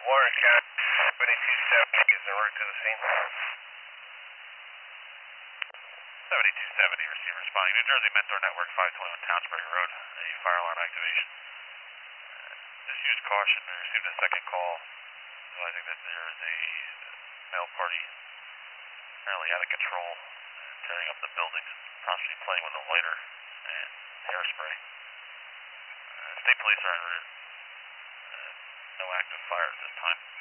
Warren County, 7270 is en route to the scene. 7270, receiver responding. New Jersey Mentor Network, 521 Townsbury Road. A fire alarm activation. Just use caution. We received a second call advising that there is a male party apparently out of control, tearing up the buildings, possibly playing with a lighter and hairspray. State police are en route. No active fire at this time.